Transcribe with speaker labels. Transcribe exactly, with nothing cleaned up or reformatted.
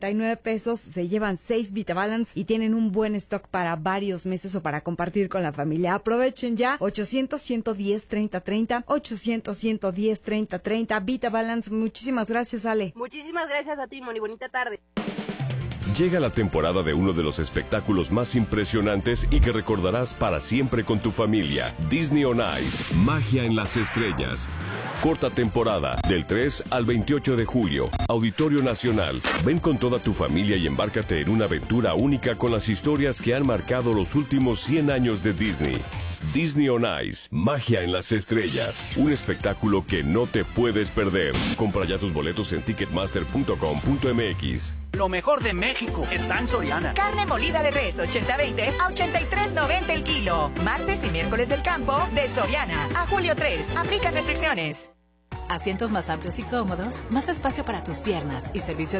Speaker 1: y nueve pesos, se llevan seis VitaBalance y tienen un buen stock para varios meses o para compartir con la familia. Aprovechen ya, ochocientos, ciento diez, treinta, treinta, ochocientos, ciento diez, treinta, treinta, VitaBalance. Muchísimas gracias, Ale.
Speaker 2: Muchísimas gracias a ti, Moni, bonita tarde.
Speaker 3: Llega la temporada de uno de los espectáculos más impresionantes y que recordarás para siempre con tu familia. Disney on Ice, Magia en las Estrellas. Corta temporada, del tres al veintiocho de julio. Auditorio Nacional. Ven con toda tu familia y embárcate en una aventura única con las historias que han marcado los últimos cien años de Disney. Disney on Ice, Magia en las Estrellas. Un espectáculo que no te puedes perder. Compra ya tus boletos en ticketmaster punto com punto m x.
Speaker 4: Lo mejor de México está en Soriana.
Speaker 5: Carne molida de res ochenta veinte a ochenta y tres noventa el kilo. Martes y miércoles del campo de Soriana. A julio tres. Aplican restricciones.
Speaker 6: Asientos más amplios y cómodos, más espacio para tus piernas y servicio